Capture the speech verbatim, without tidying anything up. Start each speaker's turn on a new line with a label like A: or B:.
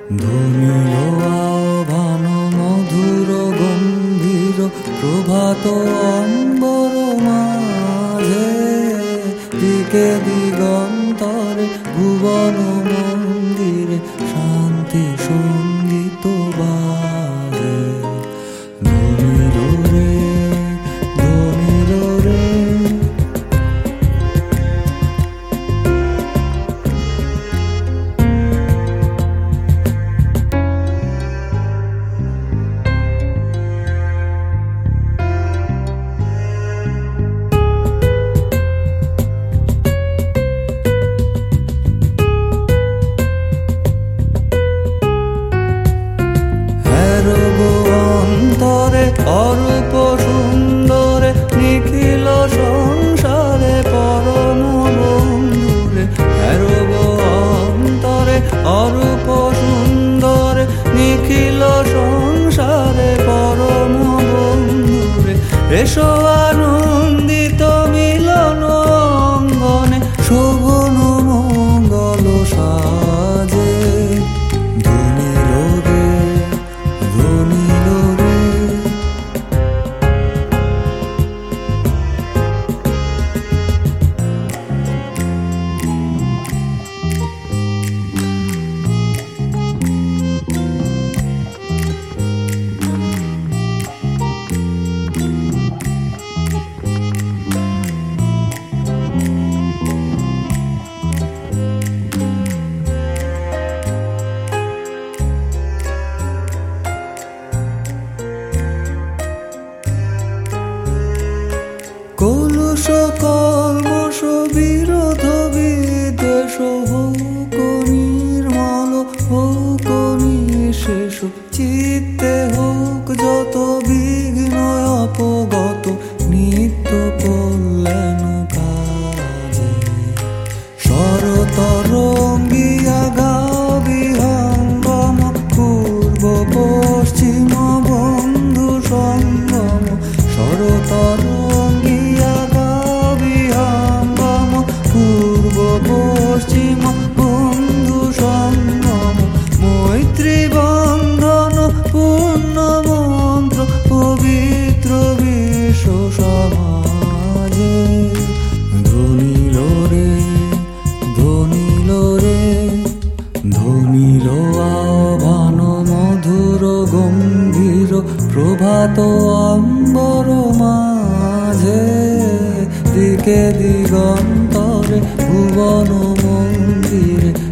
A: ধুমিল আহ্বান মধুর গম্ভীর প্রভাত অম্বর মাঝে, দিকে দিগন্তরে ভুবন মন্দিরে শান্তি সঙ্গীত বাজে। ধুমিল রে ধুমিল রে অন্তরে অরূপ সুন্দরে নিখিল সংসারে পরম বন্ধুরে। হেরব অন্তরে অরূপ সুন্দরে নিখিল সংসারে পরম বন্ধুরে। এসো আনন্দিত মিলন অঙ্গনে শোভন মঙ্গল সাজে। ধুমিল রে ধুমিল রে কলুষ কলমষ বিরোধ বিদ্বেষ হোক নির্মল হোক নিঃশেষ। চিত্তে হোক যত বিঘ্ন অপগত নিত্য কল্যাণ কাজে। শরতরঙ্গিয়া গাও বিহঙ্গম পূর্ব পশ্চিম বন্ধু সঙ্গম। শরতরঙ্গিয়া পূর্ব পশ্চিম বন্ধু সঙ্গম। মৈত্রী বন্ধন পূর্ণ মন্ত্র পবিত্র বিশ্ব সমাজে। ধুমিল রে ধুমিল রে ধুমিল আহ্বান মধুর গম্ভীর প্রভাত অম্বর মাঝে, দিকে দিগন্তরে ভুবন মন্দিরে